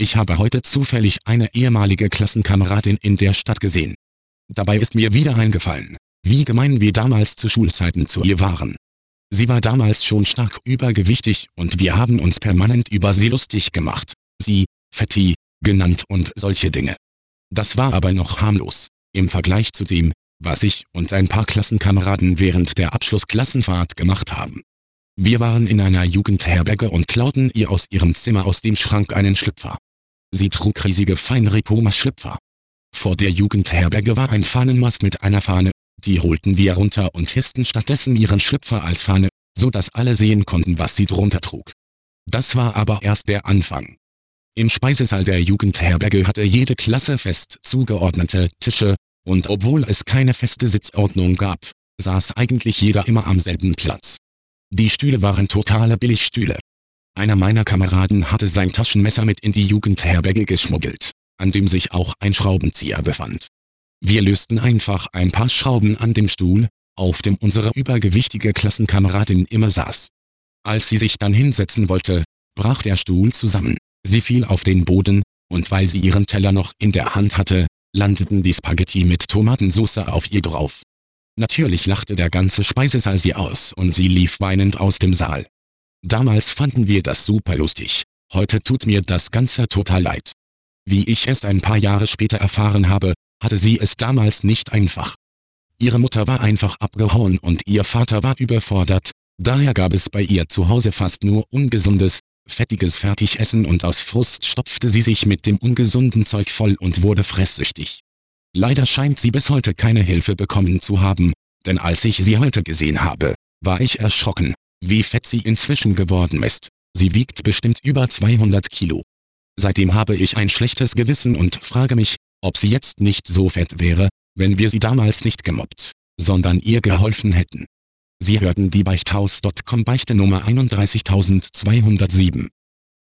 Ich habe heute zufällig eine ehemalige Klassenkameradin in der Stadt gesehen. Dabei ist mir wieder eingefallen, wie gemein wir damals zu Schulzeiten zu ihr waren. Sie war damals schon stark übergewichtig und wir haben uns permanent über sie lustig gemacht, sie Fetti genannt und solche Dinge. Das war aber noch harmlos, im Vergleich zu dem, was ich und ein paar Klassenkameraden während der Abschlussklassenfahrt gemacht haben. Wir waren in einer Jugendherberge und klauten ihr aus ihrem Zimmer aus dem Schrank einen Schlüpfer. Sie trug riesige Feinripp-Schlüpfer. Vor der Jugendherberge war ein Fahnenmast mit einer Fahne, die holten wir runter und hissten stattdessen ihren Schlüpfer als Fahne, so dass alle sehen konnten, was sie drunter trug. Das war aber erst der Anfang. Im Speisesaal der Jugendherberge hatte jede Klasse fest zugeordnete Tische, und obwohl es keine feste Sitzordnung gab, saß eigentlich jeder immer am selben Platz. Die Stühle waren totale Billigstühle. Einer meiner Kameraden hatte sein Taschenmesser mit in die Jugendherberge geschmuggelt, an dem sich auch ein Schraubenzieher befand. Wir lösten einfach ein paar Schrauben an dem Stuhl, auf dem unsere übergewichtige Klassenkameradin immer saß. Als sie sich dann hinsetzen wollte, brach der Stuhl zusammen, sie fiel auf den Boden, und weil sie ihren Teller noch in der Hand hatte, landeten die Spaghetti mit Tomatensauce auf ihr drauf. Natürlich lachte der ganze Speisesaal sie aus und sie lief weinend aus dem Saal. Damals fanden wir das super lustig, heute tut mir das Ganze total leid. Wie ich es ein paar Jahre später erfahren habe, hatte sie es damals nicht einfach. Ihre Mutter war einfach abgehauen und ihr Vater war überfordert, daher gab es bei ihr zu Hause fast nur ungesundes, fettiges Fertigessen und aus Frust stopfte sie sich mit dem ungesunden Zeug voll und wurde fresssüchtig. Leider scheint sie bis heute keine Hilfe bekommen zu haben, denn als ich sie heute gesehen habe, war ich erschrocken, wie fett sie inzwischen geworden ist. Sie wiegt bestimmt über 200 Kilo. Seitdem habe ich ein schlechtes Gewissen und frage mich, ob sie jetzt nicht so fett wäre, wenn wir sie damals nicht gemobbt, sondern ihr geholfen hätten. Sie hörten die Beichthaus.com Beichte Nummer 31207.